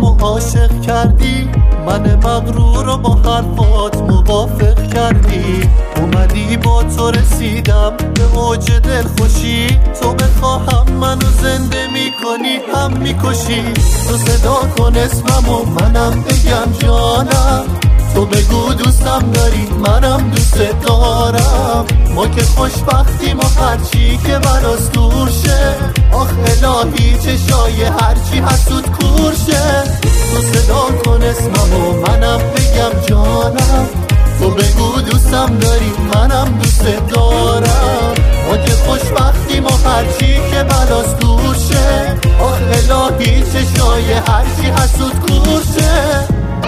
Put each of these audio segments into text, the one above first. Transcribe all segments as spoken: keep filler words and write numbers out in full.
دلم و عاشق کردی، من مغرور رو با حرفات موافق کردی. اومدی با تو رسیدم به اوج دل خوشی، تو بخواهم منو زنده میکنی هم میکشی. تو صدا کن اسمم و منم بگم جانم، تو بگو دوستم داری منم دوست دارم. ما که خوشبختیم و هرچی که براس دور شه، آخ الهی چشای هرچی حسود کور شه. تو صدا کن اسمم و منم بگم جانم، تو بگو دوستم داری منم دوست دارم. ما که خوشبختیم و هرچی که براس دور شه، آخ الهی چشای هرچی حسود کور شه.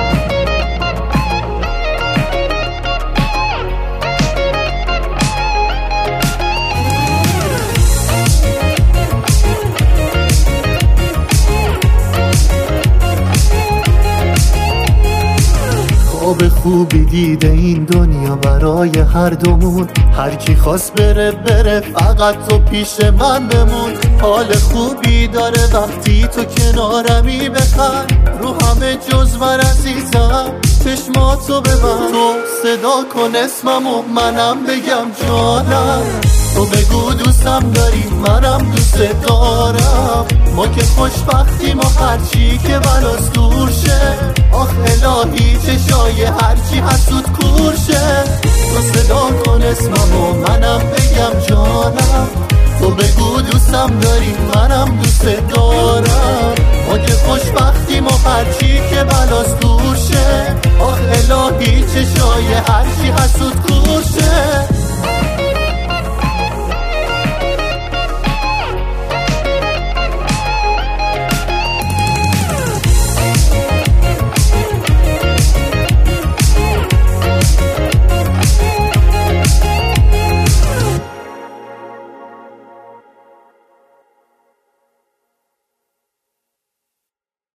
خواب خوبی دیده این دنیا برای هر دومون، هر کی خواست بره بره فقط تو پیش من بمون. حال خوبی داره وقتی تو کنارمی، بخند رو همه جز من عزیزم چشماتو ببند. تو صدا کن اسمم و منم بگم جانم، تو بگو دوستم داری منم دوست دارم. ما که خوشبختیم و هرچی که براس دور شه، آخ الهی چشای هرچی حسود کور شه. تو صدا کن اسمم و منم بگم جانم، تو بگو دوستم داری منم دوست دارم. ما که خوشبختیم و هرچی که براس دور شه، آخ الهی چشای هرچی حسود کور شه.